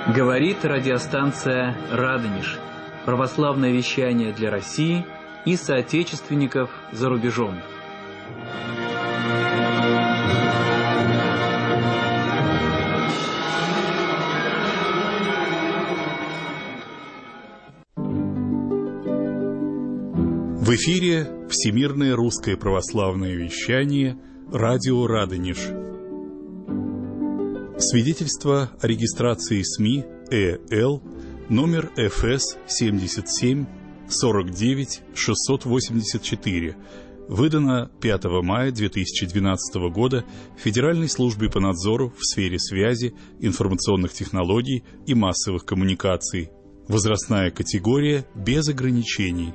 Говорит радиостанция «Радонеж». Православное вещание для России и соотечественников за рубежом. В эфире Всемирное русское православное вещание «Радио Радонеж». Свидетельство о регистрации СМИ ЭЛ номер ФС 77 49 684, выдано 5 мая 2012 года Федеральной службе по надзору в сфере связи, информационных технологий и массовых коммуникаций. Возрастная категория без ограничений.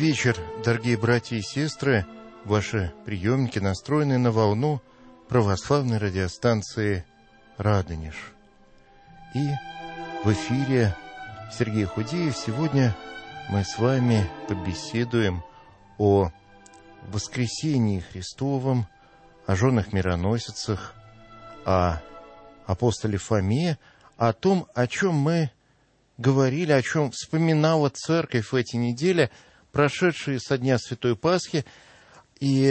вечер, дорогие братья и сестры. Ваши приемники настроены на волну православной радиостанции «Радонеж». И в эфире Сергей Худеев. Сегодня мы с вами побеседуем о воскресении Христовом, о женах мироносицах, о апостоле Фоме, о том, о чем мы говорили, о чем вспоминала Церковь в эти недели, прошедшие со дня Святой Пасхи. И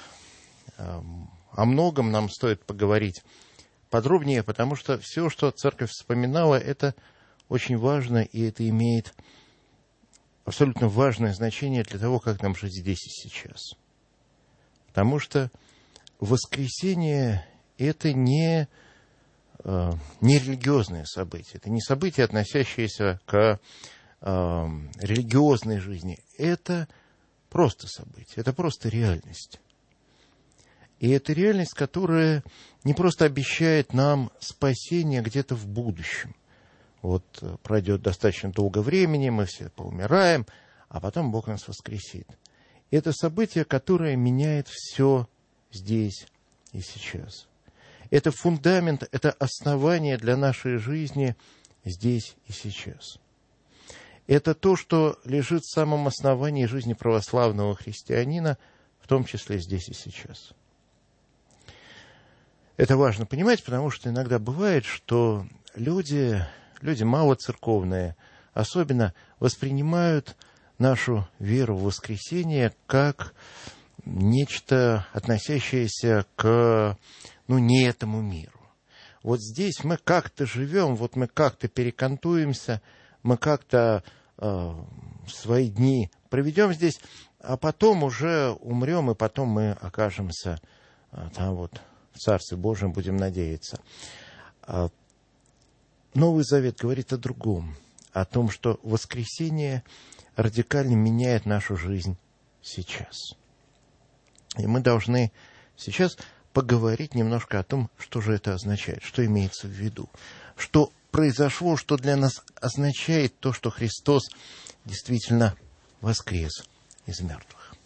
о многом нам стоит поговорить подробнее, потому что все, что Церковь вспоминала, это очень важно, и это имеет абсолютно важное значение для того, как нам жить здесь и сейчас. Потому что воскресение – это не религиозное событие, это не событие, относящееся к религиозной жизни. Это просто событие, это просто реальность. И это реальность, которая не просто обещает нам спасение где-то в будущем. Вот пройдет достаточно долго времени, мы все поумираем, а потом Бог нас воскресит. Это событие, которое меняет все здесь и сейчас. Это фундамент, это основание для нашей жизни здесь и сейчас. Это то, что лежит в самом основании жизни православного христианина, в том числе здесь и сейчас. Это важно понимать, потому что иногда бывает, что люди малоцерковные особенно воспринимают нашу веру в воскресение как нечто, относящееся к не этому миру. Вот здесь мы как-то живем, вот мы как-то перекантуемся, мы как-то свои дни проведем здесь, а потом уже умрем, и потом мы окажемся там вот в Царстве Божьем, будем надеяться. Новый Завет говорит о другом, о том, что воскресение радикально меняет нашу жизнь сейчас. И мы должны сейчас поговорить немножко о том, что же это означает, что имеется в виду, что произошло, что для нас означает то, что Христос действительно воскрес из мертвых.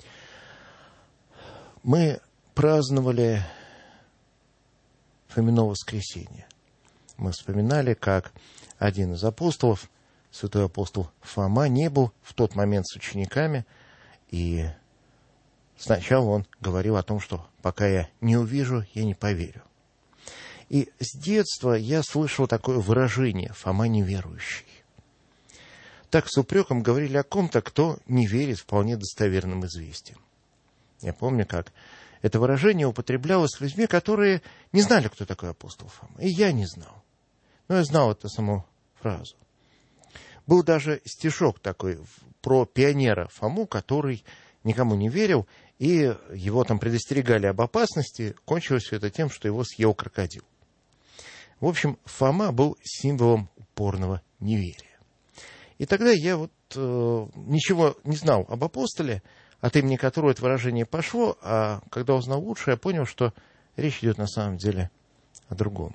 Мы праздновали Фомино воскресенье. Мы вспоминали, как один из апостолов, святой апостол Фома, не был в тот момент с учениками, и сначала он говорил о том, что пока я не увижу, я не поверю. И с детства я слышал такое выражение «Фома неверующий». Так с упреком говорили о ком-то, кто не верит вполне достоверным известиям. Я помню, как это выражение употреблялось с людьми, которые не знали, кто такой апостол Фома. И я не знал. Но я знал эту саму фразу. Был даже стишок такой про пионера Фому, который никому не верил, и его там предостерегали об опасности. Кончилось все это тем, что его съел крокодил. В общем, Фома был символом упорного неверия. И тогда я ничего не знал об апостоле, от имени которого это выражение пошло, а когда узнал лучше, я понял, что речь идет на самом деле о другом.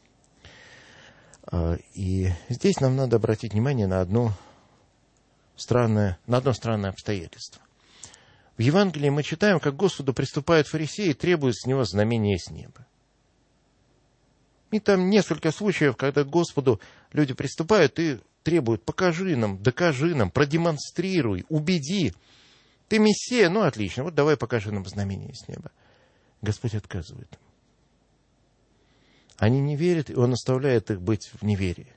И здесь нам надо обратить внимание на одно странное обстоятельство. В Евангелии мы читаем, как к Господу приступают фарисеи и требуют с него знамения с неба. И там несколько случаев, когда к Господу люди приступают и требуют: покажи нам, докажи нам, продемонстрируй, убеди. Ты Мессия, отлично, вот давай покажи нам знамение с неба. Господь отказывает им. Они не верят, и Он оставляет их быть в неверии.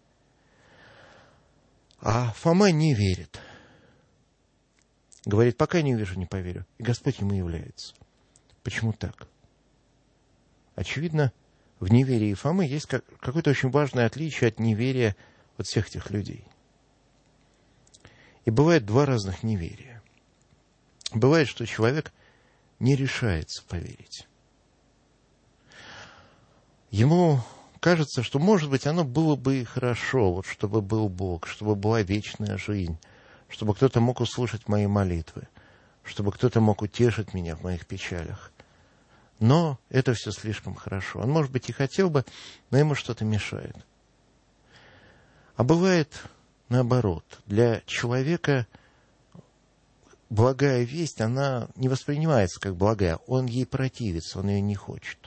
А Фома не верит. Говорит: пока не увижу, не поверю. И Господь ему является. Почему так? Очевидно, в неверии Фомы есть какое-то очень важное отличие от неверия от всех этих людей. И бывает два разных неверия. Бывает, что человек не решается поверить. Ему кажется, что, может быть, оно было бы и хорошо, чтобы был Бог, чтобы была вечная жизнь, чтобы кто-то мог услышать мои молитвы, чтобы кто-то мог утешить меня в моих печалях. Но это все слишком хорошо. Он, может быть, и хотел бы, но ему что-то мешает. А бывает наоборот. Для человека благая весть, она не воспринимается как благая. Он ей противится, он ее не хочет.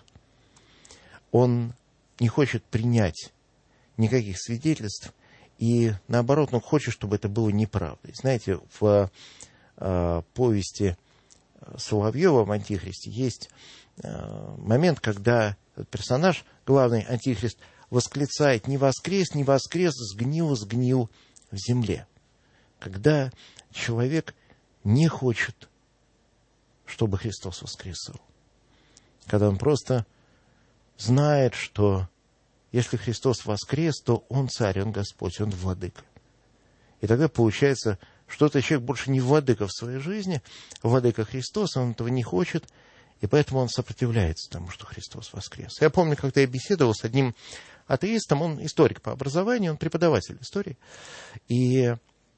Он не хочет принять никаких свидетельств, и наоборот, он хочет, чтобы это было неправдой. Знаете, в повести Соловьева об Антихристе есть момент, когда персонаж, главный Антихрист, восклицает: «Не воскрес, не воскрес, сгнил, сгнил в земле». Когда человек не хочет, чтобы Христос воскресал. Когда он просто знает, что если Христос воскрес, то Он царь, Он Господь, Он владыка. И тогда получается, что этот человек больше не владыка в своей жизни, а владыка Христос, он этого не хочет, и поэтому он сопротивляется тому, что Христос воскрес. Я помню, когда я беседовал с одним атеистом, он историк по образованию, он преподаватель истории, и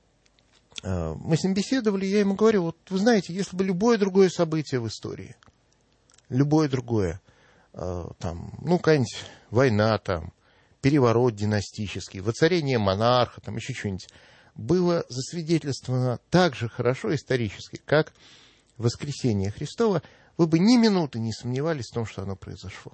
мы с ним беседовали, и я ему говорю: вот вы знаете, если бы любое другое событие в истории, любое другое, какая-нибудь война, переворот династический, воцарение монарха, еще что-нибудь, было засвидетельствовано так же хорошо исторически, как воскресение Христова, вы бы ни минуты не сомневались в том, что оно произошло.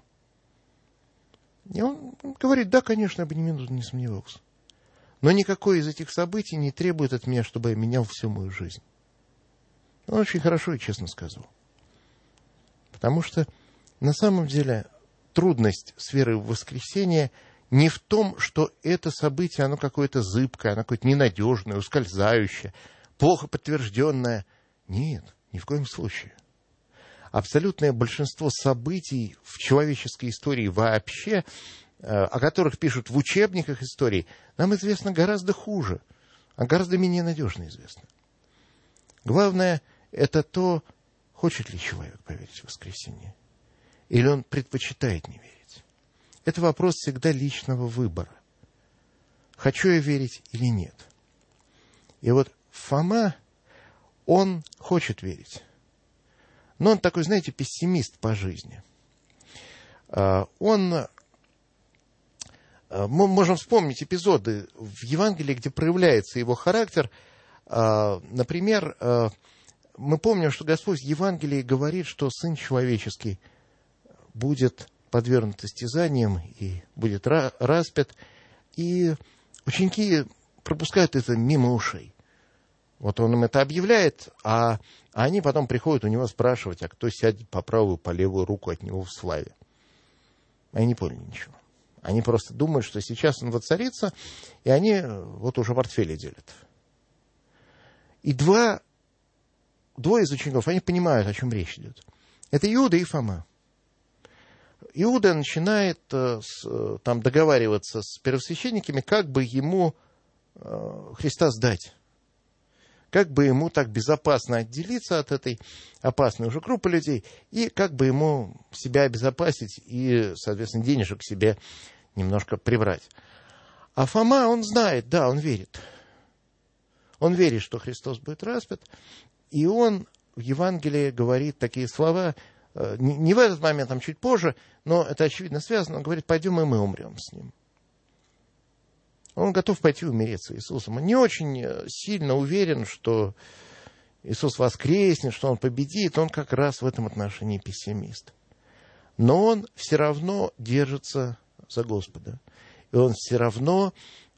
И он говорит: да, конечно, я бы ни минуты не сомневался. Но никакое из этих событий не требует от меня, чтобы я менял всю мою жизнь. Он очень хорошо и честно сказал. Потому что на самом деле трудность с верой в воскресение не в том, что это событие, оно какое-то зыбкое, оно какое-то ненадежное, ускользающее, плохо подтвержденное. Нет, ни в коем случае. Абсолютное большинство событий в человеческой истории вообще, о которых пишут в учебниках истории, нам известно гораздо хуже, а гораздо менее надежно известно. Главное – это то, хочет ли человек поверить в воскресение, или он предпочитает не верить. Это вопрос всегда личного выбора. Хочу я верить или нет. И вот Фома, он хочет верить. Но он такой, знаете, пессимист по жизни. Мы можем вспомнить эпизоды в Евангелии, где проявляется его характер. Например, мы помним, что Господь в Евангелии говорит, что Сын Человеческий будет подвергнут истязаниям и будет распят. И ученики пропускают это мимо ушей. Вот он им это объявляет, а они потом приходят у него спрашивать, а кто сядет по правую, по левую руку от него в славе. Они не поняли ничего. Они просто думают, что сейчас он воцарится, и они вот уже портфели делят. И двое из учеников, они понимают, о чем речь идет. Это Иуда и Фома. Иуда начинает договариваться с первосвященниками, как бы ему Христа сдать. Как бы ему так безопасно отделиться от этой опасной уже группы людей, и как бы ему себя обезопасить и, соответственно, денежек себе немножко прибрать. А Фома, он знает, да, он верит. Он верит, что Христос будет распят, и он в Евангелии говорит такие слова, не в этот момент, там чуть позже, но это очевидно связано. Он говорит: пойдем, и мы умрем с ним. Он готов пойти умереть с Иисусом. Он не очень сильно уверен, что Иисус воскреснет, что Он победит. Он как раз в этом отношении пессимист. Но он все равно держится за Господа. И он все равно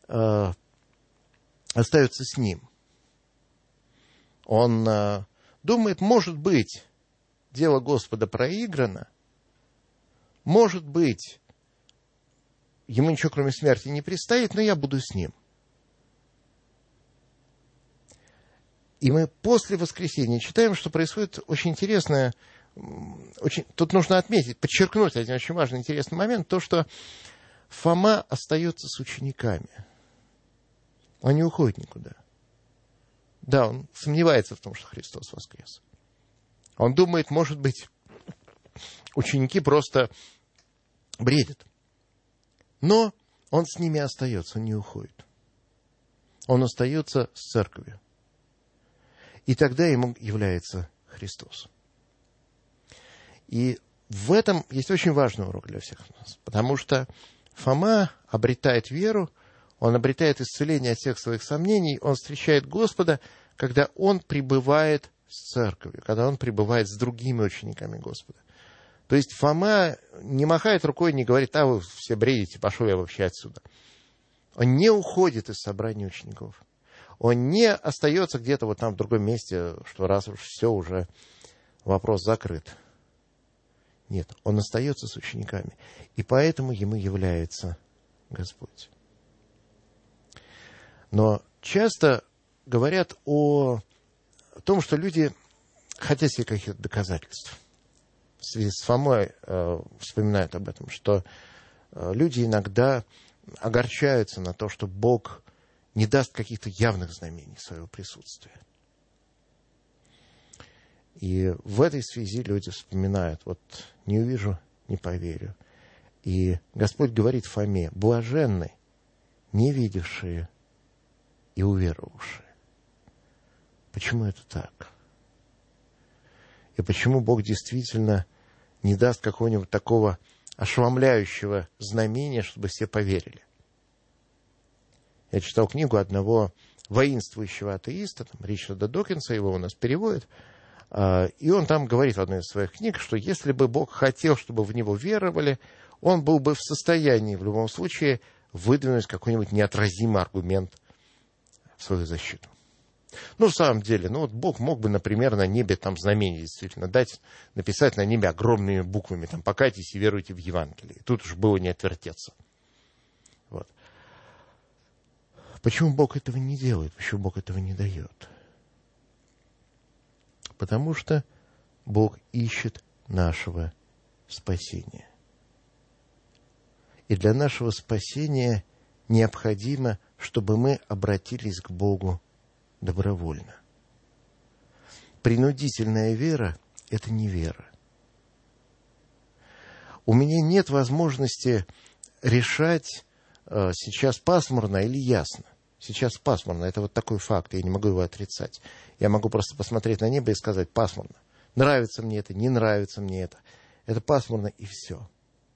остается с Ним. Он думает, может быть, дело Господа проиграно. Может быть, ему ничего, кроме смерти, не предстоит, но я буду с ним. И мы после воскресения читаем, что происходит очень интересное, тут нужно отметить, подчеркнуть один очень важный, интересный момент, то, что Фома остается с учениками. Он не уходит никуда. Да, он сомневается в том, что Христос воскрес. Он думает, может быть, ученики просто бредят. Но он с ними остается, он не уходит. Он остается с церковью. И тогда ему является Христос. И в этом есть очень важный урок для всех нас. Потому что Фома обретает веру, он обретает исцеление от всех своих сомнений, он встречает Господа, когда он пребывает с церковью, когда он пребывает с другими учениками Господа. То есть Фома не махает рукой, не говорит: а вы все бредите, пошел я вообще отсюда. Он не уходит из собрания учеников. Он не остается где-то вот там в другом месте, что раз уж все, уже вопрос закрыт. Нет, он остается с учениками. И поэтому ему является Господь. Но часто говорят о том, что люди хотят себе каких-то доказательств. В связи с Фомой вспоминают об этом, что люди иногда огорчаются на то, что Бог не даст каких-то явных знамений своего присутствия. И в этой связи люди вспоминают: вот не увижу, не поверю. И Господь говорит Фоме: блаженны не видевшие и уверовавшие. Почему это так? И почему Бог действительно не даст какого-нибудь такого ошеломляющего знамения, чтобы все поверили? Я читал книгу одного воинствующего атеиста, Ричарда Докинса, его у нас переводят, и он там говорит в одной из своих книг, что если бы Бог хотел, чтобы в него веровали, он был бы в состоянии в любом случае выдвинуть какой-нибудь неотразимый аргумент в свою защиту. Ну, в самом деле, вот Бог мог бы, например, на небе там знамение действительно дать, написать на небе огромными буквами, там: покайтесь и веруйте в Евангелие. Тут уж было не отвертеться. Вот. Почему Бог этого не делает? Почему Бог этого не дает? Потому что Бог ищет нашего спасения. И для нашего спасения необходимо, чтобы мы обратились к Богу добровольно. Принудительная вера – это не вера. У меня нет возможности решать, сейчас пасмурно или ясно. Сейчас пасмурно, это вот такой факт, я не могу его отрицать. Я могу просто посмотреть на небо и сказать: пасмурно. Нравится мне это, не нравится мне это. Это пасмурно, и все.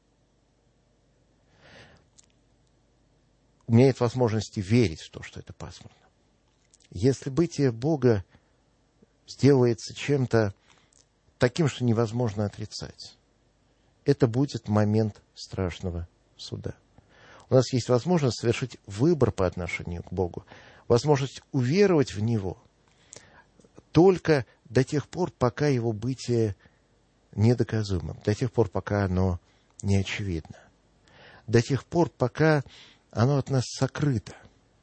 У меня нет возможности верить в то, что это пасмурно. Если бытие Бога сделается чем-то таким, что невозможно отрицать, это будет момент страшного суда. У нас есть возможность совершить выбор по отношению к Богу, возможность уверовать в Него только до тех пор, пока Его бытие недоказуемо, до тех пор, пока оно не очевидно, до тех пор, пока оно от нас сокрыто.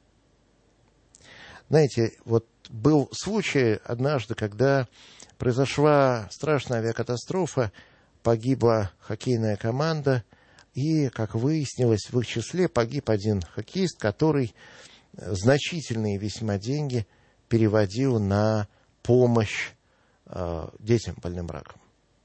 Знаете, вот был случай однажды, когда произошла страшная авиакатастрофа, погибла хоккейная команда, и, как выяснилось, в их числе погиб один хоккеист, который значительные весьма деньги переводил на помощь детям больным раком.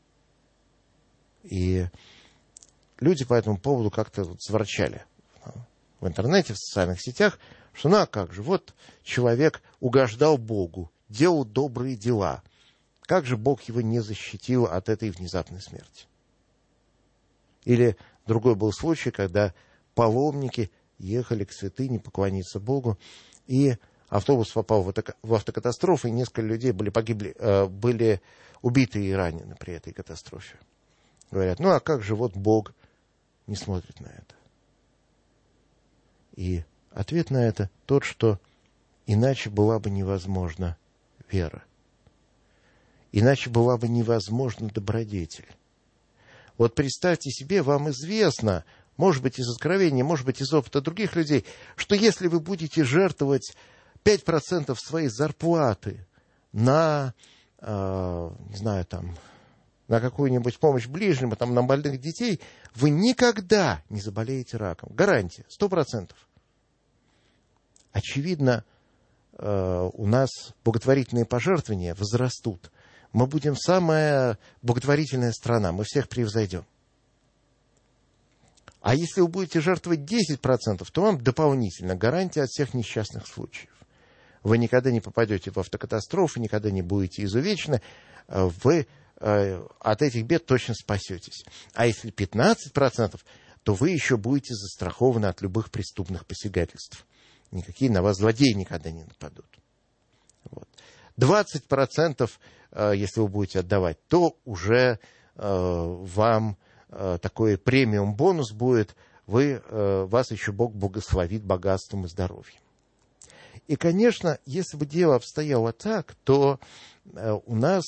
И люди по этому поводу как-то сворчали в интернете, в социальных сетях, что ну а как же, вот человек угождал Богу, делал добрые дела. Как же Бог его не защитил от этой внезапной смерти? Или другой был случай, когда паломники ехали к святыне поклониться Богу, и автобус попал в автокатастрофу, и несколько людей были убиты и ранены при этой катастрофе. Говорят: ну а как же, вот Бог не смотрит на это? И ответ на это тот, что иначе была бы невозможна вера. Иначе была бы невозможна добродетель. Вот представьте себе, вам известно, может быть, из откровения, может быть, из опыта других людей, что если вы будете жертвовать 5% своей зарплаты на, не знаю, там, на какую-нибудь помощь ближним, там, на больных детей, вы никогда не заболеете раком. Гарантия, 100%. Очевидно, у нас благотворительные пожертвования возрастут. Мы будем самая благотворительная страна, мы всех превзойдем. А если вы будете жертвовать 10%, то вам дополнительно гарантия от всех несчастных случаев. Вы никогда не попадете в автокатастрофу, никогда не будете изувечены, вы от этих бед точно спасетесь. А если 15%, то вы еще будете застрахованы от любых преступных посягательств. Никакие на вас злодеи никогда не нападут. Вот. 20%, если вы будете отдавать, то уже вам такой премиум-бонус будет, вас еще Бог благословит богатством и здоровьем. И, конечно, если бы дело обстояло так, то у нас,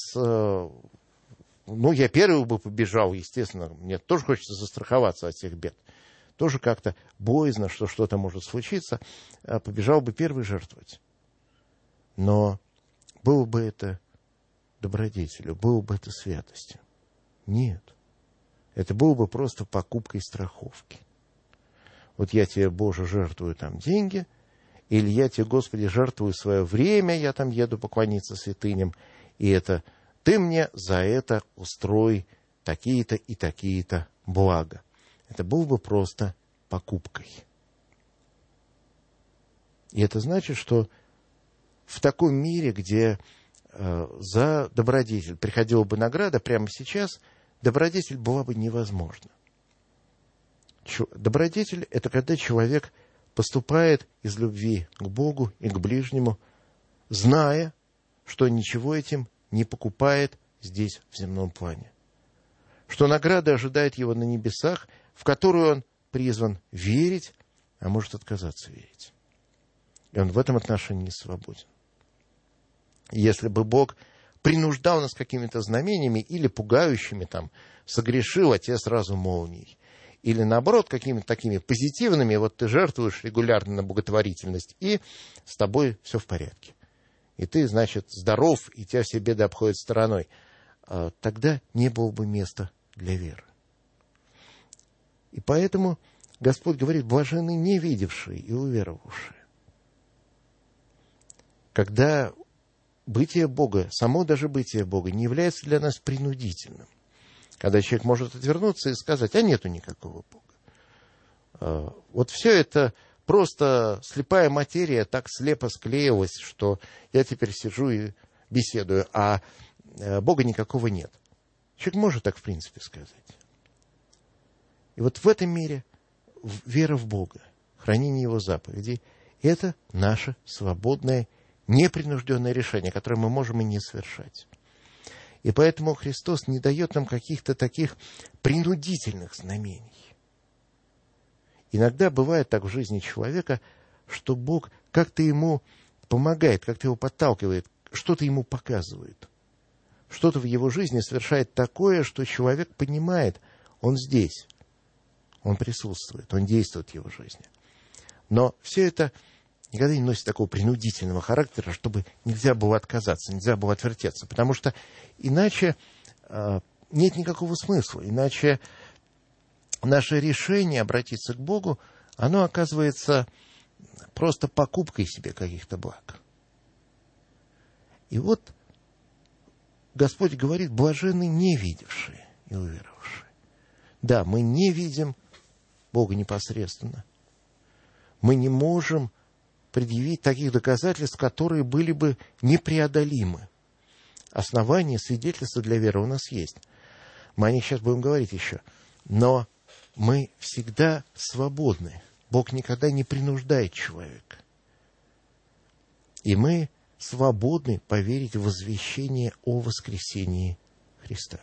я первый бы побежал, естественно, мне тоже хочется застраховаться от всех бед. Тоже как-то боязно, что что-то может случиться, побежал бы первый жертвовать. Но было бы это добродетелью, было бы это святостью? Нет. Это было бы просто покупкой страховки. Вот я тебе, Боже, жертвую там деньги, или я тебе, Господи, жертвую свое время, я там еду поклониться святыням, и это ты мне за это устрой такие-то и такие-то блага. Это было бы просто покупкой. И это значит, что в таком мире, где за добродетель приходила бы награда, прямо сейчас добродетель была бы невозможна. Добродетель – это когда человек поступает из любви к Богу и к ближнему, зная, что ничего этим не покупает здесь, в земном плане. Что награда ожидает его на небесах, в которую он призван верить, а может отказаться верить. И он в этом отношении свободен. Если бы Бог принуждал нас какими-то знамениями или пугающими, там, согрешил, а тебе сразу молнией, или наоборот, какими-то такими позитивными, вот ты жертвуешь регулярно на благотворительность, и с тобой все в порядке. И ты, значит, здоров, и тебя все беды обходят стороной. Тогда не было бы места для веры. И поэтому Господь говорит: блаженны не видевшие и уверовавшие. Когда бытие Бога, само даже бытие Бога не является для нас принудительным. Когда человек может отвернуться и сказать: а нету никакого Бога. Вот все это просто слепая материя так слепо склеилась, что я теперь сижу и беседую, а Бога никакого нет. Человек может так в принципе сказать. И вот в этом мире вера в Бога, хранение Его заповедей – это наше свободное, непринужденное решение, которое мы можем и не совершать. И поэтому Христос не дает нам каких-то таких принудительных знамений. Иногда бывает так в жизни человека, что Бог как-то ему помогает, как-то его подталкивает, что-то ему показывает. Что-то в его жизни совершает такое, что человек понимает, он здесь, он присутствует, он действует в его жизни. Но все это никогда не носит такого принудительного характера, чтобы нельзя было отказаться, нельзя было отвертеться. Потому что иначе нет никакого смысла. Иначе наше решение обратиться к Богу, оно оказывается просто покупкой себе каких-то благ. И вот Господь говорит: блаженны не видевшие и уверовавшие. Да, мы не видим Бога непосредственно. Мы не можем предъявить таких доказательств, которые были бы непреодолимы. Основания, свидетельства для веры у нас есть. Мы о них сейчас будем говорить еще. Но мы всегда свободны. Бог никогда не принуждает человека. И мы свободны поверить в возвещение о воскресении Христа.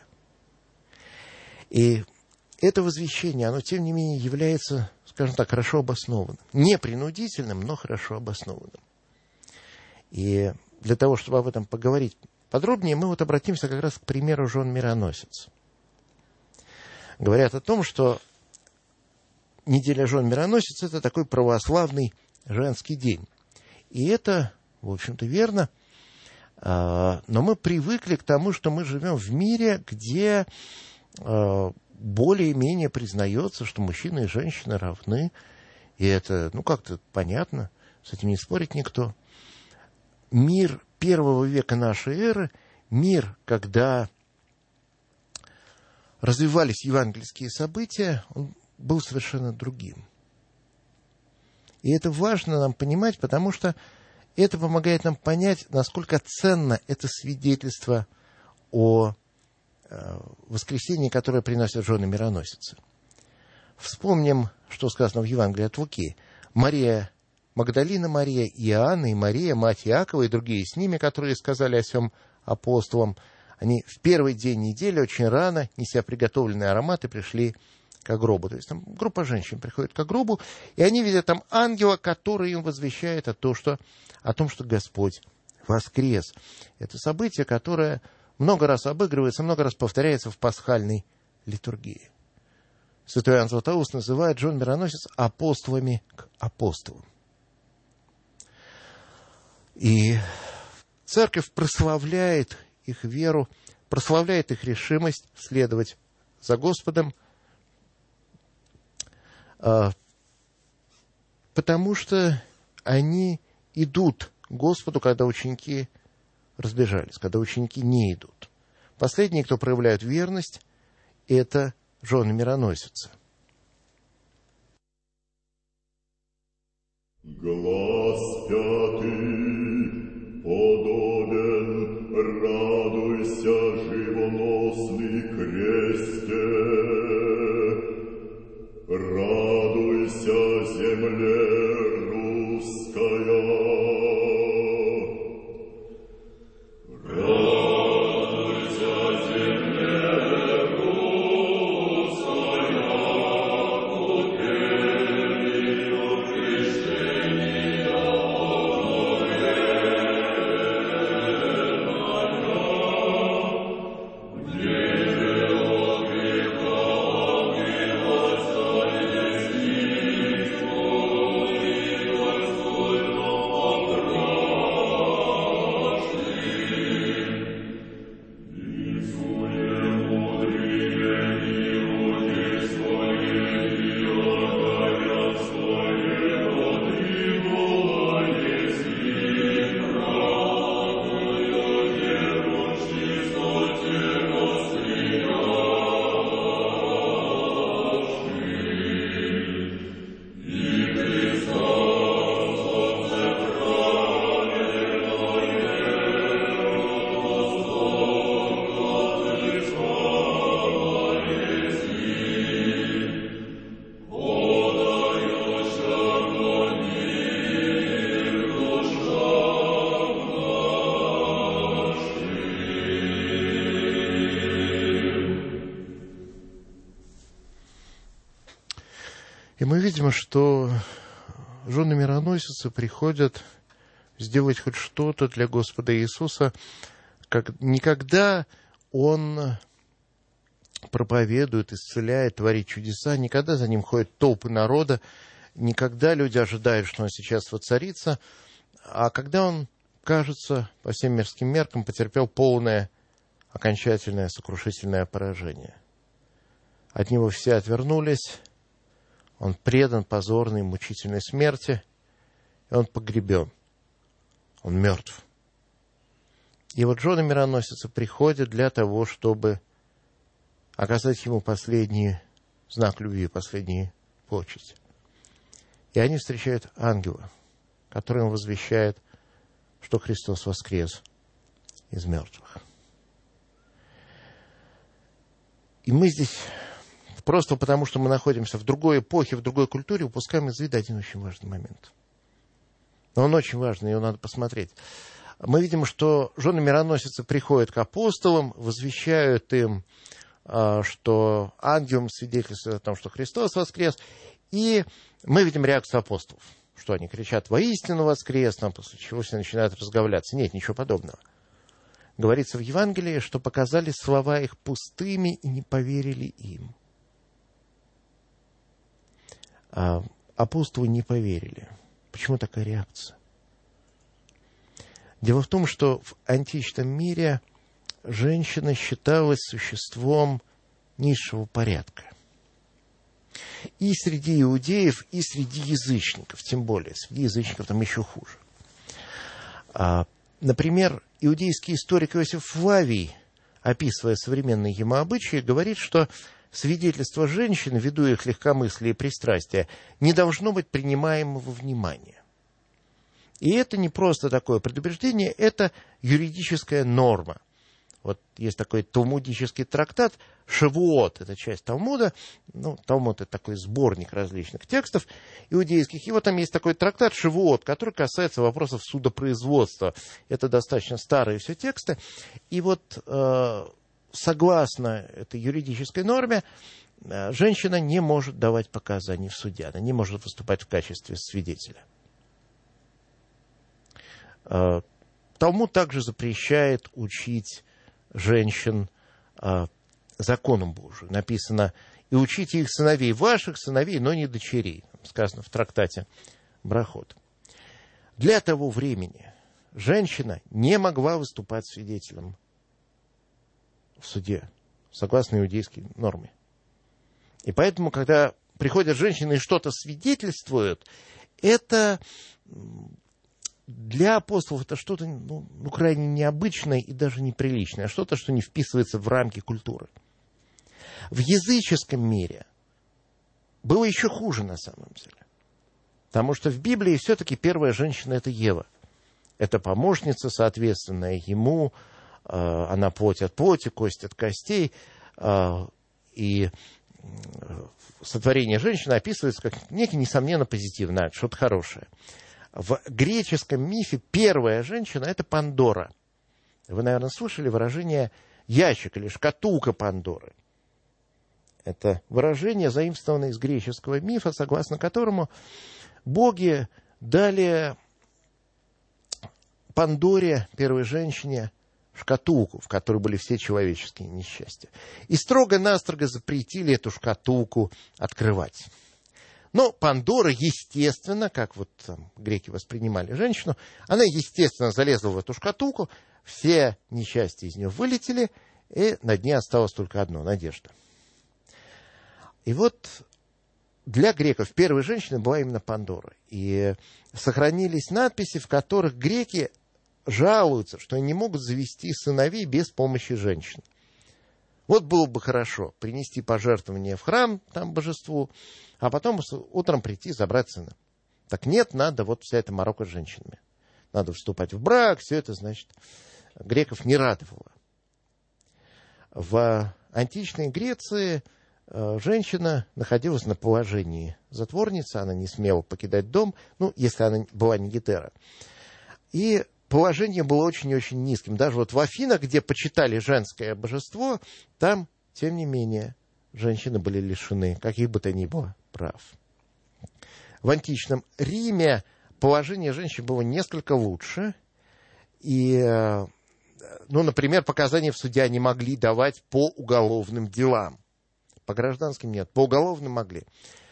И это возвещение, оно, тем не менее, является, скажем так, хорошо обоснованным. Не принудительным, но хорошо обоснованным. И для того, чтобы об этом поговорить подробнее, мы вот обратимся как раз к примеру жен мироносиц. Говорят о том, что неделя жен мироносиц – это такой православный женский день. И это, в общем-то, верно. Но мы привыкли к тому, что мы живем в мире, где более-менее признается, что мужчины и женщины равны. И это, как-то понятно, с этим не спорит никто. Мир первого века нашей эры, мир, когда развивались евангельские события, он был совершенно другим. И это важно нам понимать, потому что это помогает нам понять, насколько ценно это свидетельство о воскресении, которое приносят жены мироносицы. Вспомним, что сказано в Евангелии от Луки. Мария Магдалина Мария, Иоанна и Мария, мать Иакова, и другие с ними, которые сказали о сем апостолам, они в первый день недели очень рано, неся приготовленные ароматы, пришли к гробу. То есть там группа женщин приходит к гробу, и они видят там ангела, который им возвещает о том, что Господь воскрес. Это событие, которое много раз обыгрывается, много раз повторяется в пасхальной литургии. Святой Иоанн Златоуст называет жен мироносец апостолами к апостолам. И церковь прославляет их веру, прославляет их решимость следовать за Господом, потому что они идут к Господу, когда ученики разбежались, когда ученики не идут. Последние, кто проявляют верность, это жены мироносицы. Глас пятый подобен, радуйся, живоносный кресте, радуйся, земле русская. И мы видим, что жены мироносицы приходят сделать хоть что-то для Господа Иисуса, как никогда Он проповедует, исцеляет, творит чудеса, никогда за Ним ходят толпы народа, никогда люди ожидают, что Он сейчас воцарится, а когда Он, кажется, по всем мирским меркам потерпел полное, окончательное, сокрушительное поражение. От Него все отвернулись, Он предан позорной, мучительной смерти, и Он погребен. Он мертв. И вот жены мироносицы приходят для того, чтобы оказать Ему последний знак любви, последние почести. И они встречают ангела, который им возвещает, что Христос воскрес из мертвых. И мы здесь, просто потому что мы находимся в другой эпохе, в другой культуре, упускаем из вида один очень важный момент. Но он очень важный, его надо посмотреть. Мы видим, что жены мироносицы приходят к апостолам, возвещают им, что ангелам свидетельствует о том, что Христос воскрес. И мы видим реакцию апостолов, что они кричат: «Воистину воскрес!», после чего все начинают разговляться. Нет, ничего подобного. Говорится в Евангелии, что показали слова их пустыми и не поверили им. Апостолы не поверили. Почему такая реакция? Дело в том, что в античном мире женщина считалась существом низшего порядка. И среди иудеев, и среди язычников, тем более. Среди язычников там еще хуже. Например, иудейский историк Иосиф Флавий, описывая современные ему обычаи, говорит, что свидетельство женщин, ввиду их легкомыслия и пристрастия, не должно быть принимаемо во внимание. И это не просто такое предубеждение, это юридическая норма. Вот есть такой талмудический трактат Шавуот, это часть Талмуда. Талмуд — это такой сборник различных текстов иудейских. И вот там есть такой трактат Шавуот, который касается вопросов судопроизводства. Это достаточно старые все тексты. И вот согласно этой юридической норме, женщина не может давать показания в суде, она не может выступать в качестве свидетеля. Талмуд также запрещает учить женщин законом Божию. Написано: «И учите их сыновей ваших, сыновей, но не дочерей». Сказано в трактате Брахот. Для того времени женщина не могла выступать свидетелем в суде, согласно иудейской норме. И поэтому, когда приходят женщины и что-то свидетельствуют, это для апостолов это что-то крайне необычное и даже неприличное, что-то, что не вписывается в рамки культуры. В языческом мире было еще хуже на самом деле. Потому что в Библии все-таки первая женщина — это Ева. Это помощница, соответственная ему, она плоть от плоти, кость от костей. И сотворение женщины описывается как некий, несомненно, позитивный акт, что-то хорошее. В греческом мифе первая женщина — это Пандора. Вы, наверное, слышали выражение «ящик» или «шкатулка Пандоры». Это выражение, заимствованное из греческого мифа, согласно которому боги дали Пандоре, первой женщине, шкатулку, в которой были все человеческие несчастья. И строго-настрого запретили эту шкатулку открывать. Но Пандора, естественно, как вот там греки воспринимали женщину, она, естественно, залезла в эту шкатулку, все несчастья из нее вылетели, и на дне осталось только одно — надежда. И вот для греков первой женщиной была именно Пандора. И сохранились надписи, в которых греки жалуются, что они не могут завести сыновей без помощи женщин. Вот было бы хорошо принести пожертвование в храм, там, божеству, а потом утром прийти и забрать сына. Так нет, надо вот вся эта морока с женщинами. Надо вступать в брак, все это, значит, греков не радовало. В античной Греции женщина находилась на положении затворницы, она не смела покидать дом, если она была не гетера. И положение было очень и очень низким. Даже вот в Афинах, где почитали женское божество, там, тем не менее, женщины были лишены каких бы то ни было прав. В античном Риме положение женщин было несколько лучше. И, например, показания в суде они могли давать по уголовным делам. По гражданским нет, по уголовным могли.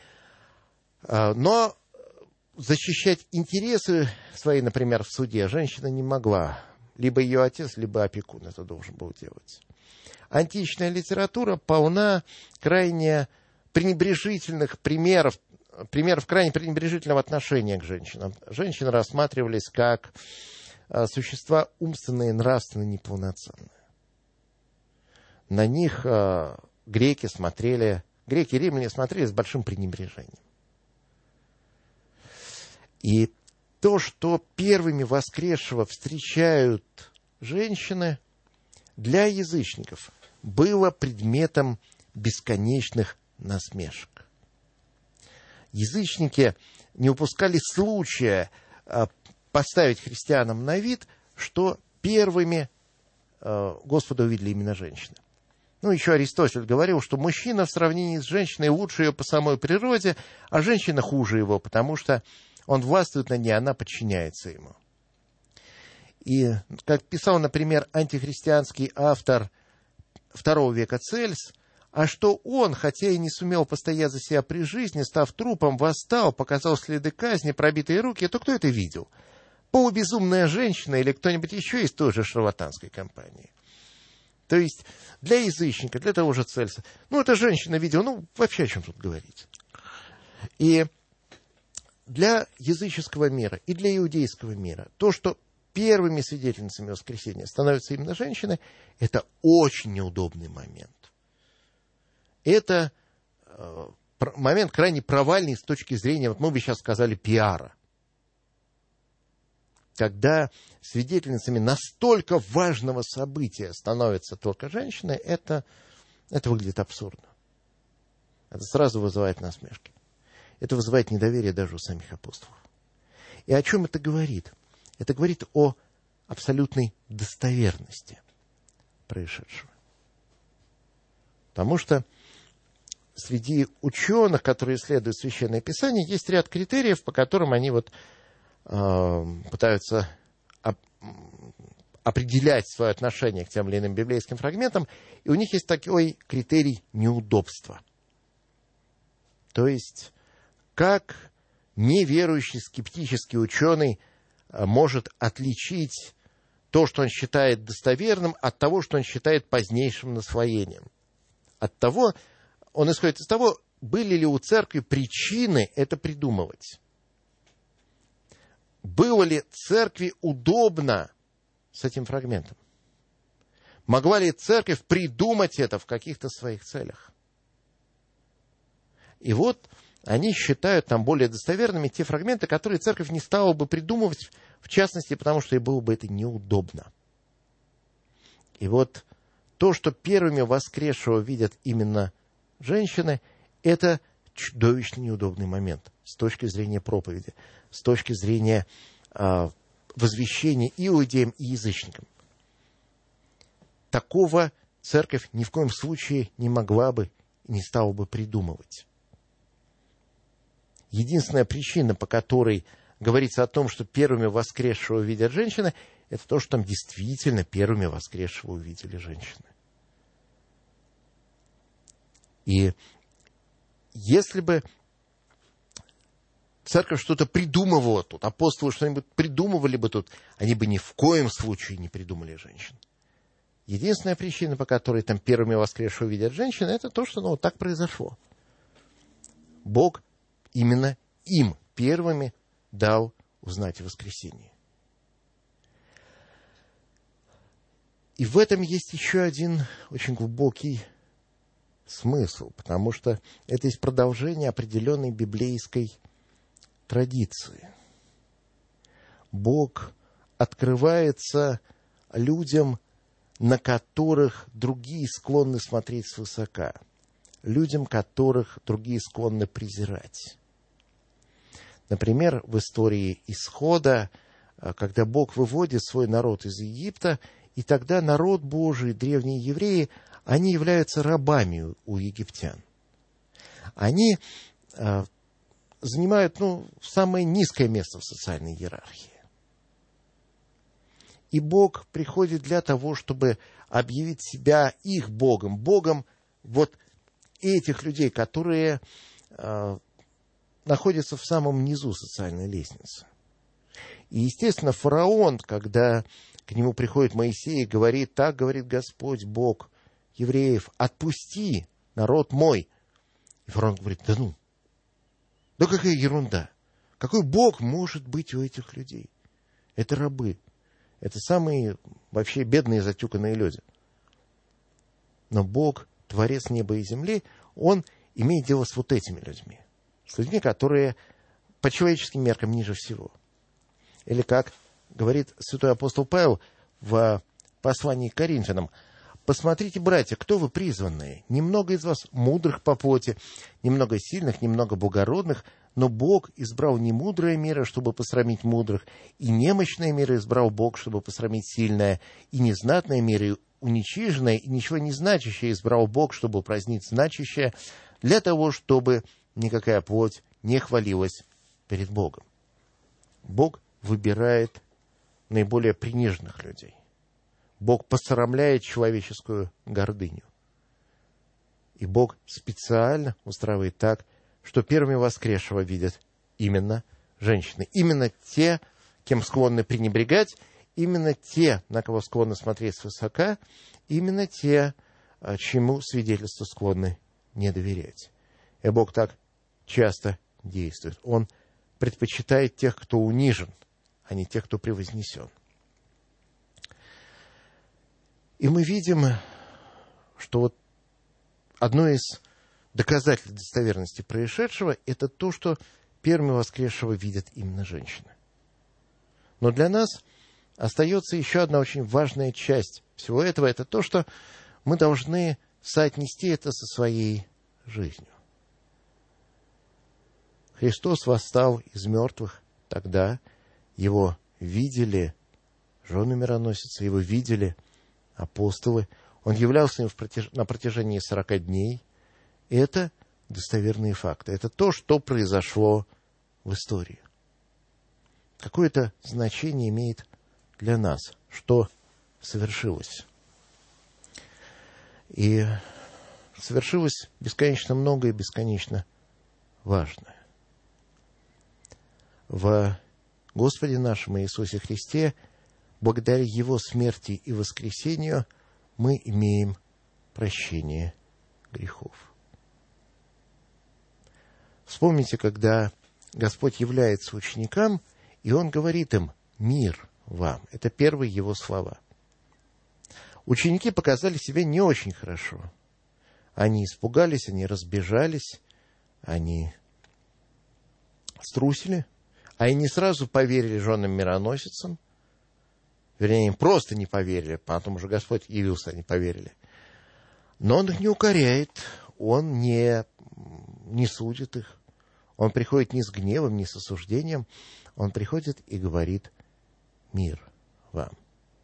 Но защищать интересы свои, например, в суде женщина не могла. Либо ее отец, либо опекун это должен был делать. Античная литература полна крайне пренебрежительных примеров крайне пренебрежительного отношения к женщинам. Женщины рассматривались как существа умственно и нравственно неполноценные. На них греки и римляне смотрели с большим пренебрежением. И то, что первыми воскресшего встречают женщины, для язычников было предметом бесконечных насмешек. Язычники не упускали случая поставить христианам на вид, что первыми Господа увидели именно женщины. Еще Аристотель говорил, что мужчина в сравнении с женщиной лучше ее по самой природе, а женщина хуже его, потому что он властвует над ней, она подчиняется ему. И, как писал, например, антихристианский автор II века Цельс, а что он, хотя и не сумел постоять за себя при жизни, став трупом, восстал, показал следы казни, пробитые руки, то кто это видел? Полубезумная женщина или кто-нибудь еще из той же шарлатанской компании? То есть для язычника, для того же Цельса, это женщина видела, вообще о чем тут говорить. И для языческого мира и для иудейского мира то, что первыми свидетельницами воскресения становятся именно женщины, это очень неудобный момент. Это момент крайне провальный с точки зрения, мы бы сейчас сказали, пиара. когда свидетельницами настолько важного события становятся только женщины, это выглядит абсурдно. Это сразу вызывает насмешки. Это вызывает недоверие даже у самих апостолов. И о чем это говорит? Это говорит о абсолютной достоверности происшедшего. Потому что среди ученых, которые исследуют Священное Писание, есть ряд критериев, по которым они пытаются определять свое отношение к тем или иным библейским фрагментам, и у них есть такой критерий неудобства. То есть, как неверующий, скептический ученый может отличить то, что он считает достоверным, от того, что он считает позднейшим насвоением. Он исходит из того, были ли у церкви причины это придумывать. Было ли церкви удобно с этим фрагментом? Могла ли церковь придумать это в каких-то своих целях? И вот они считают там более достоверными те фрагменты, которые церковь не стала бы придумывать, в частности, потому что ей было бы это неудобно. И вот то, что первыми воскресшего видят именно женщины, это чудовищно неудобный момент с точки зрения проповеди, с точки зрения возвещения иудеям и язычникам. Такого церковь ни в коем случае не могла бы и не стала бы придумывать. Единственная причина, по которой говорится о том, что первыми воскресшего видят женщины, это то, что там действительно первыми воскресшего увидели женщины. И если бы церковь что-то придумывала тут, апостолы что-нибудь придумывали бы тут, они бы ни в коем случае не придумали женщин. Единственная причина, по которой там первыми воскресшего видят женщины, это то, что вот так произошло. Бог именно им первыми дал узнать о воскресении. И в этом есть еще один очень глубокий смысл, потому что это есть продолжение определенной библейской традиции. Бог открывается людям, на которых другие склонны смотреть свысока, людям, которых другие склонны презирать. Например, в истории Исхода, когда Бог выводит свой народ из Египта, и тогда народ Божий, древние евреи, они являются рабами у египтян. Они занимают самое низкое место в социальной иерархии. И Бог приходит для того, чтобы объявить себя их Богом, Богом вот этих людей, которые находятся в самом низу социальной лестницы. И, естественно, фараон, когда к нему приходит Моисей и говорит: так говорит Господь, Бог евреев, отпусти народ мой. И фараон говорит: да какая ерунда. Какой Бог может быть у этих людей? Это рабы. Это самые вообще бедные, затюканные люди. Но Бог, Творец неба и земли, Он имеет дело с вот этими людьми. С людьми, которые по человеческим меркам ниже всего. Или как говорит святой апостол Павел в послании к Коринфянам: посмотрите, братья, кто вы призванные? Немного из вас мудрых по плоти, немного сильных, немного благородных, но Бог избрал немудрое мира, чтобы посрамить мудрых, и немощное мира избрал Бог, чтобы посрамить сильное, и незнатное мира, уничиженное, и ничего не значащее избрал Бог, чтобы упразднить значащее, для того, чтобы никакая плоть не хвалилась перед Богом. Бог выбирает наиболее приниженных людей. Бог посрамляет человеческую гордыню. И Бог специально устраивает так, что первыми воскресшего видят именно женщины. Именно те, кем склонны пренебрегать, именно те, на кого склонны смотреть свысока, именно те, чему свидетельству склонны не доверять. И Бог так часто действует. Он предпочитает тех, кто унижен, а не тех, кто превознесен. И мы видим, что вот одно из доказательств достоверности происшедшего — это то, что первыми воскресшего видят именно женщины. Но для нас остается еще одна очень важная часть всего этого. Это то, что мы должны соотнести это со своей жизнью. Христос восстал из мертвых тогда. Его видели жены мироносицы, его видели апостолы. Он являлся им на протяжении 40 дней. И это достоверные факты. Это то, что произошло в истории. Какое-то значение имеет для нас, что совершилось. И совершилось бесконечно много и бесконечно важное. В Господе нашем Иисусе Христе, благодаря Его смерти и воскресению, мы имеем прощение грехов. Вспомните, когда Господь является ученикам, и Он говорит им: «Мир вам». Это первые Его слова. Ученики показали себя не очень хорошо. Они испугались, они разбежались, они струсили, а и не сразу поверили женам мироносицам. Вернее, им просто не поверили, потом уже Господь явился, они поверили. Но Он их не укоряет, Он не судит их. Он приходит не с гневом, не с осуждением. Он приходит и говорит: «Мир вам».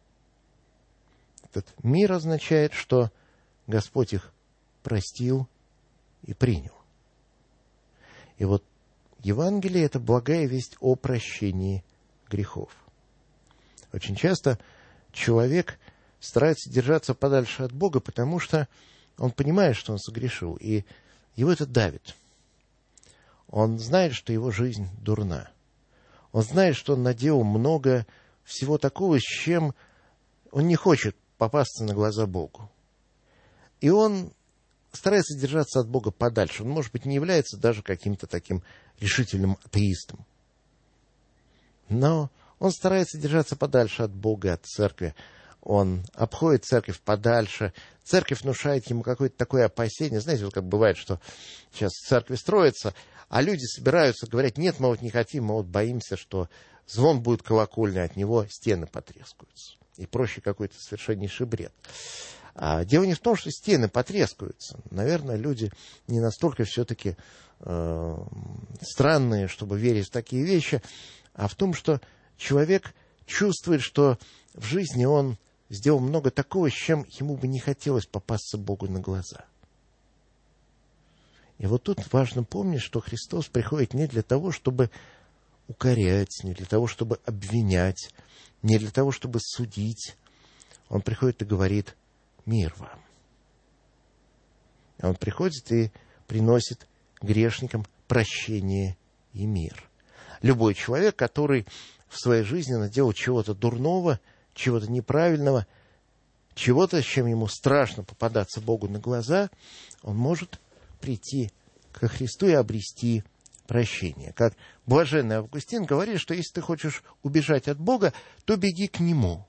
Этот мир означает, что Господь их простил и принял. И вот Евангелие — это благая весть о прощении грехов. Очень часто человек старается держаться подальше от Бога, потому что он понимает, что он согрешил, и его это давит. Он знает, что его жизнь дурна. Он знает, что он наделал много всего такого, с чем он не хочет попасться на глаза Богу. И он старается держаться от Бога подальше. Он, может быть, не является даже каким-то таким решительным атеистом. Но он старается держаться подальше от Бога, от церкви. Он обходит церковь подальше. Церковь внушает ему какое-то такое опасение. Знаете, вот как бывает, что сейчас церкви строятся, а люди собираются, говорят: нет, мы вот не хотим, мы вот боимся, что звон будет колокольный, от него стены потрескаются. И проще какой-то совершеннейший бред. А дело не в том, что стены потрескаются. Наверное, люди не настолько все-таки странные, чтобы верить в такие вещи, а в том, что человек чувствует, что в жизни он сделал много такого, с чем ему бы не хотелось попасться Богу на глаза. И вот тут важно помнить, что Христос приходит не для того, чтобы укорять, не для того, чтобы обвинять, не для того, чтобы судить. Он приходит и говорит: «Мир вам». Он приходит и приносит грешникам прощение и мир. Любой человек, который в своей жизни наделал чего-то дурного, чего-то неправильного, чего-то, с чем ему страшно попадаться Богу на глаза, он может прийти ко Христу и обрести прощение. Как блаженный Августин говорит, что если ты хочешь убежать от Бога, то беги к Нему.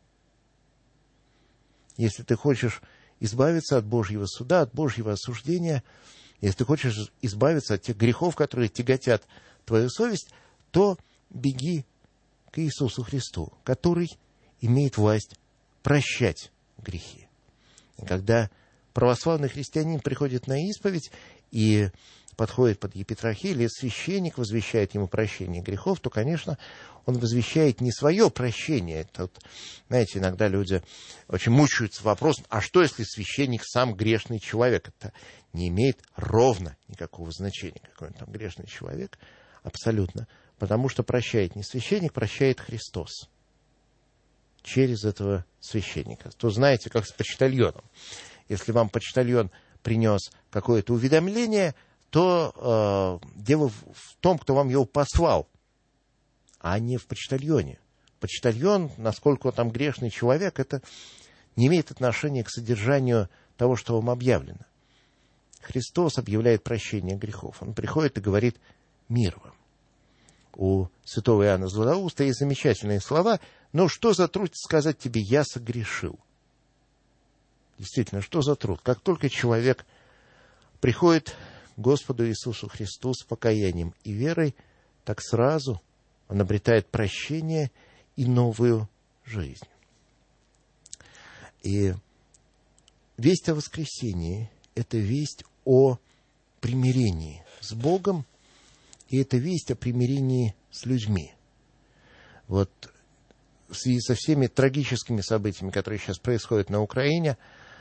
Если ты хочешь избавиться от Божьего суда, от Божьего осуждения, если ты хочешь избавиться от тех грехов, которые тяготят твою совесть, то беги к Иисусу Христу, который имеет власть прощать грехи. И когда православный христианин приходит на исповедь и подходит под епитрахиль, или священник возвещает ему прощение грехов, то, конечно, он возвещает не свое прощение. Это вот, знаете, иногда люди очень мучаются вопросом: а что, если священник сам грешный человек? Это не имеет ровно никакого значения, какой он там грешный человек, абсолютно. Потому что прощает не священник, прощает Христос через этого священника. То знаете, как с почтальоном. Если вам почтальон принес какое-то уведомление, то дело в том, кто вам его послал, а не в почтальоне. Почтальон, насколько он там грешный человек, это не имеет отношения к содержанию того, что вам объявлено. Христос объявляет прощение грехов. Он приходит и говорит: «Мир вам». У святого Иоанна Златоуста есть замечательные слова: «Но что за труд сказать тебе: я согрешил?» Действительно, что за труд? Как только человек приходит к Господу Иисусу Христу с покаянием и верой, так сразу он обретает прощение и новую жизнь. И весть о воскресении – это весть о примирении с Богом, и это весть о примирении с людьми. Вот в связи со всеми трагическими событиями, которые сейчас происходят на Украине,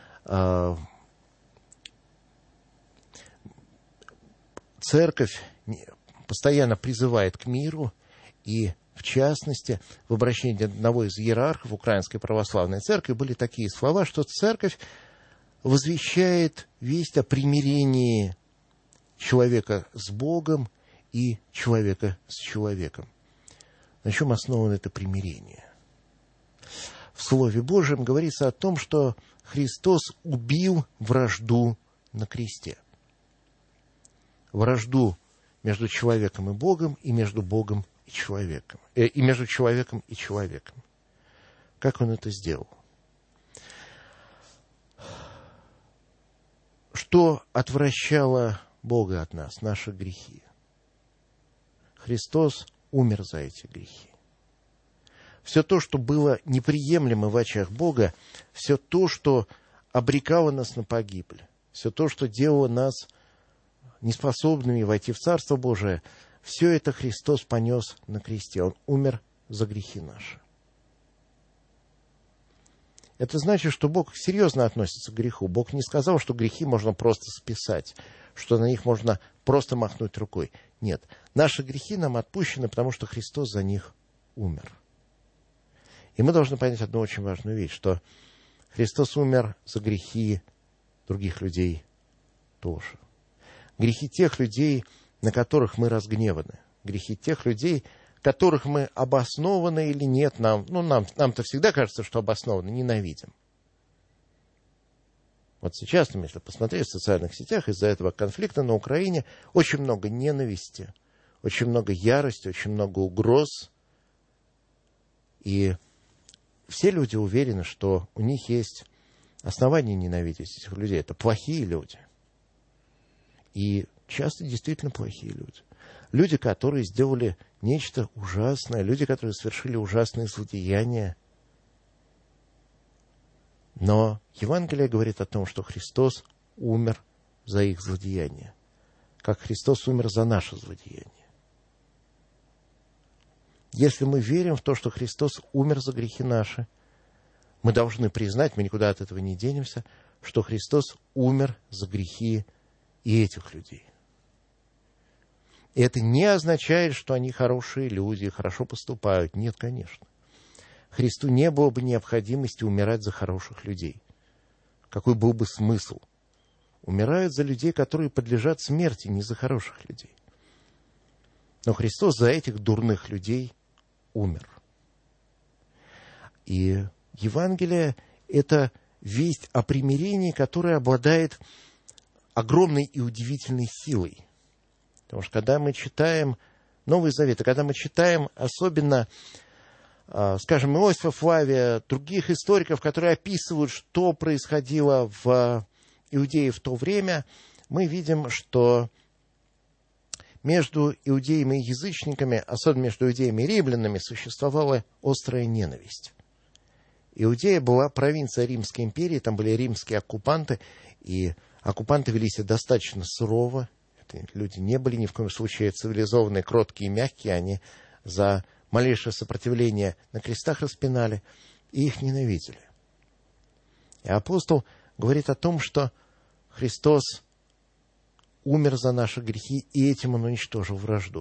церковь постоянно призывает к миру, и, в частности, в обращении одного из иерархов Украинской Православной Церкви были такие слова, что церковь возвещает весть о примирении человека с Богом и человека с человеком. На чем основано это примирение? В Слове Божьем говорится о том, что Христос убил вражду на кресте. Вражду между человеком и Богом, и между Богом и человеком. И между человеком и человеком. Как Он это сделал? Что отвращало Бога от нас? Наши грехи. Христос умер за эти грехи. Все то, что было неприемлемо в очах Бога, все то, что обрекало нас на погибель, все то, что делало нас неспособными войти в Царство Божие, все это Христос понес на кресте. Он умер за грехи наши. Это значит, что Бог серьезно относится к греху. Бог не сказал, что грехи можно просто списать, что на них можно просто махнуть рукой. Нет, наши грехи нам отпущены, потому что Христос за них умер. И мы должны понять одну очень важную вещь, что Христос умер за грехи других людей тоже. Грехи тех людей, на которых мы разгневаны. Грехи тех людей, которых мы обоснованно или нет, нам-то всегда кажется, что обоснованно ненавидим. Вот сейчас, если посмотреть в социальных сетях, из-за этого конфликта на Украине очень много ненависти, очень много ярости, очень много угроз. И все люди уверены, что у них есть основания ненавидеть этих людей. Это плохие люди. И часто действительно плохие люди. Люди, которые сделали нечто ужасное, люди, которые совершили ужасные злодеяния. Но Евангелие говорит о том, что Христос умер за их злодеяния, как Христос умер за наше злодеяние. Если мы верим в то, что Христос умер за грехи наши, мы должны признать, мы никуда от этого не денемся, что Христос умер за грехи и этих людей. И это не означает, что они хорошие люди, хорошо поступают. Нет, конечно. Христу не было бы необходимости умирать за хороших людей. Какой был бы смысл? Умирают за людей, которые подлежат смерти, не за хороших людей. Но Христос за этих дурных людей умер. И Евангелие – это весть о примирении, которая обладает огромной и удивительной силой. Потому что когда мы читаем Новый Завет, и когда мы читаем особенно, скажем, Иосифа Флавия, других историков, которые описывают, что происходило в Иудее в то время, мы видим, что между иудеями и язычниками, особенно между иудеями и римлянами, существовала острая ненависть. Иудея была провинция Римской империи, там были римские оккупанты, и оккупанты вели себя достаточно сурово. Люди не были ни в коем случае цивилизованные, кроткие и мягкие, они за малейшее сопротивление на крестах распинали, и их ненавидели. И апостол говорит о том, что Христос умер за наши грехи, и этим Он уничтожил вражду.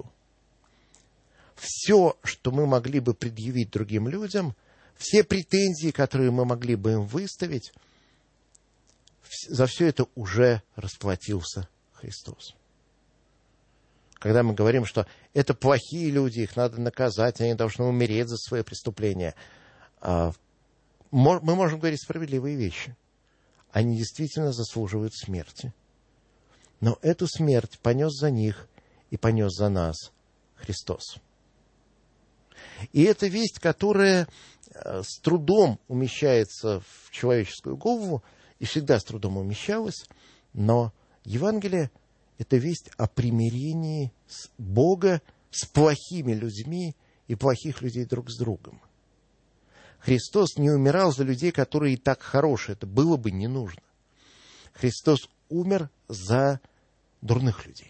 Все, что мы могли бы предъявить другим людям, все претензии, которые мы могли бы им выставить, за все это уже расплатился Христос. Когда мы говорим, что это плохие люди, их надо наказать, они должны умереть за свои преступления, мы можем говорить справедливые вещи. Они действительно заслуживают смерти. Но эту смерть понес за них и понес за нас Христос. И это весть, которая с трудом умещается в человеческую голову, и всегда с трудом умещалась, но Евангелие – это весть о примирении Бога с плохими людьми и плохих людей друг с другом. Христос не умирал за людей, которые и так хорошие. Это было бы не нужно. Христос умер за дурных людей.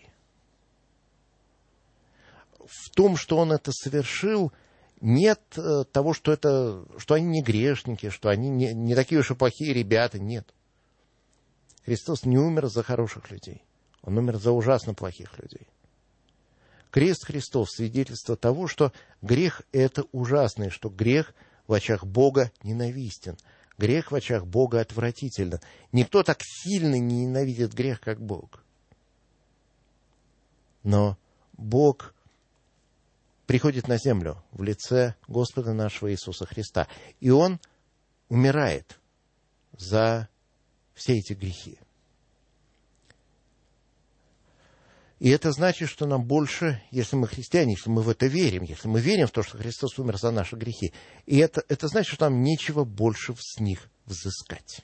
В том, что Он это совершил, нет того, что они не грешники, что они не такие уж и плохие ребята. Нет. Христос не умер за хороших людей. Он умер за ужасно плохих людей. Крест Христов — свидетельство того, что грех — это ужасно, и что грех в очах Бога ненавистен. Грех в очах Бога отвратителен. Никто так сильно не ненавидит грех, как Бог. Но Бог приходит на землю в лице Господа нашего Иисуса Христа. И Он умирает за все эти грехи. И это значит, что нам больше, если мы христиане, если мы в это верим, если мы верим в то, что Христос умер за наши грехи, и это значит, что нам нечего больше с них взыскать.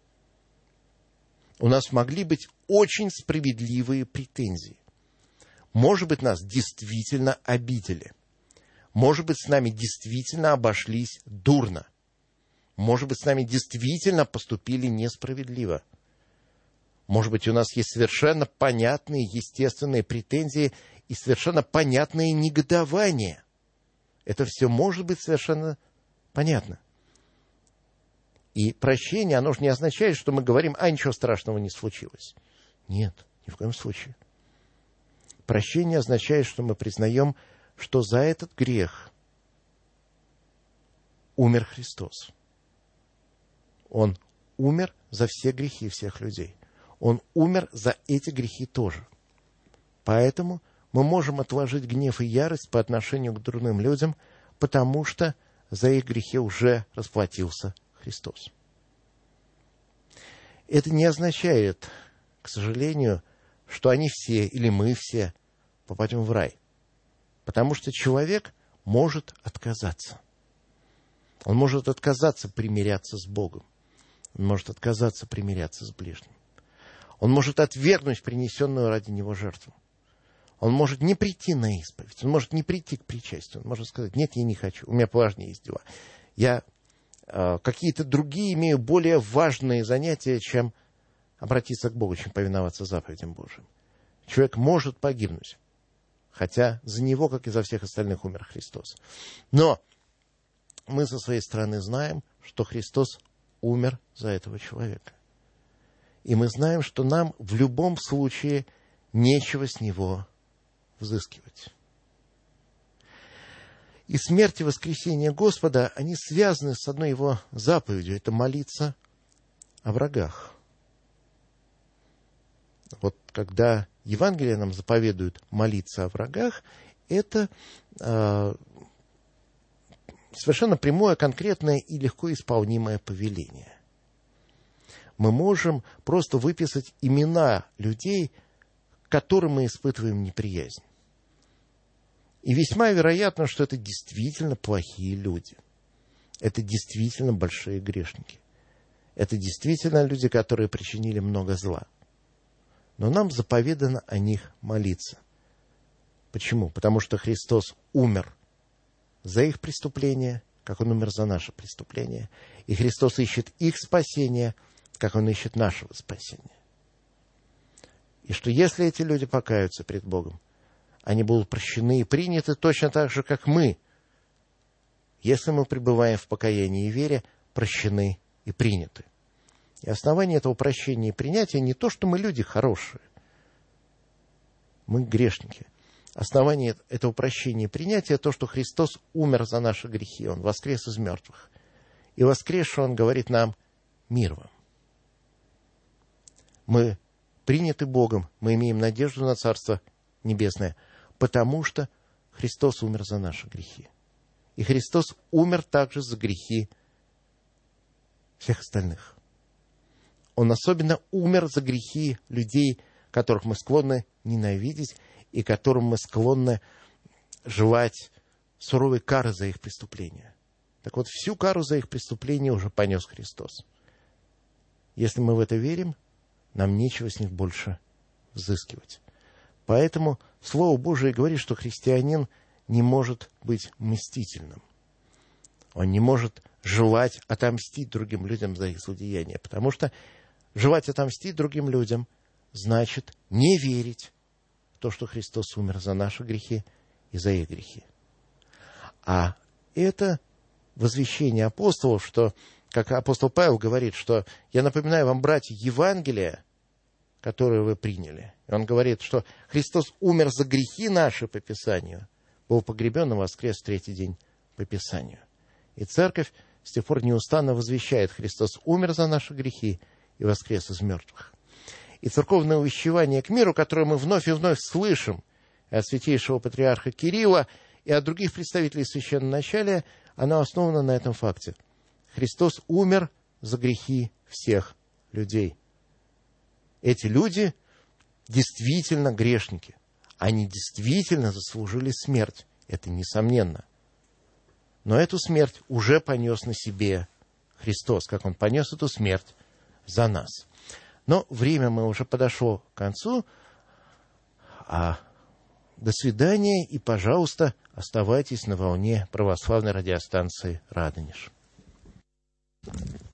У нас могли быть очень справедливые претензии. Может быть, нас действительно обидели. Может быть, с нами действительно обошлись дурно. Может быть, с нами действительно поступили несправедливо. Может быть, у нас есть совершенно понятные, естественные претензии и совершенно понятные негодования. Это все может быть совершенно понятно. И прощение, оно же не означает, что мы говорим, ничего страшного не случилось. Нет, ни в коем случае. Прощение означает, что мы признаем, что за этот грех умер Христос. Он умер за все грехи всех людей. Он умер за эти грехи тоже. Поэтому мы можем отложить гнев и ярость по отношению к дурным людям, потому что за их грехи уже расплатился Христос. Это не означает, к сожалению, что они все или мы все попадем в рай. Потому что человек может отказаться. Он может отказаться примиряться с Богом. Он может отказаться примиряться с ближним. Он может отвергнуть принесенную ради него жертву. Он может не прийти на исповедь. Он может не прийти к причастию. Он может сказать, нет, я не хочу, у меня поважнее есть дела. Я какие-то другие имею более важные занятия, чем обратиться к Богу, чем повиноваться заповедям Божьим. Человек может погибнуть, хотя за него, как и за всех остальных, умер Христос. Но мы со своей стороны знаем, что Христос умер за этого человека. И мы знаем, что нам в любом случае нечего с него взыскивать. И смерть и воскресение Господа, они связаны с одной его заповедью. Это молиться о врагах. Вот когда Евангелие нам заповедует молиться о врагах, это совершенно прямое, конкретное и легко исполнимое повеление. Мы можем просто выписать имена людей, к которым мы испытываем неприязнь. И весьма вероятно, что это действительно плохие люди. Это действительно большие грешники. Это действительно люди, которые причинили много зла. Но нам заповедано о них молиться. Почему? Потому что Христос умер за их преступления, как Он умер за наше преступление. И Христос ищет их спасения, как Он ищет нашего спасения. И что если эти люди покаются пред Богом, они будут прощены и приняты точно так же, как мы. Если мы пребываем в покаянии и вере, прощены и приняты. И основание этого прощения и принятия не то, что мы люди хорошие. Мы грешники. Основание этого прощения и принятия то, что Христос умер за наши грехи. Он воскрес из мертвых. И воскресший Он говорит нам: мир вам. Мы приняты Богом, мы имеем надежду на Царство Небесное, потому что Христос умер за наши грехи. И Христос умер также за грехи всех остальных. Он особенно умер за грехи людей, которых мы склонны ненавидеть и которым мы склонны желать суровой кары за их преступления. Так вот, всю кару за их преступления уже понес Христос. Если мы в это верим, нам нечего с них больше взыскивать. Поэтому Слово Божие говорит, что христианин не может быть мстительным. Он не может желать отомстить другим людям за их злодеяния. Потому что желать отомстить другим людям значит не верить в то, что Христос умер за наши грехи и за их грехи. А это возвещение апостолов, что, как апостол Павел говорит, что я напоминаю вам, братья, Евангелие, которое вы приняли. И он говорит, что Христос умер за грехи наши по Писанию, был погребен и воскрес в третий день по Писанию. И Церковь с тех пор неустанно возвещает: Христос умер за наши грехи и воскрес из мертвых. И церковное увещевание к миру, которое мы вновь и вновь слышим от святейшего патриарха Кирилла и от других представителей священноначалия, оно основано на этом факте. Христос умер за грехи всех людей. Эти люди действительно грешники. Они действительно заслужили смерть. Это несомненно. Но эту смерть уже понес на себе Христос, как Он понес эту смерть за нас. Но время мы уже подошло к концу. До свидания и, пожалуйста, оставайтесь на волне православной радиостанции «Радонеж».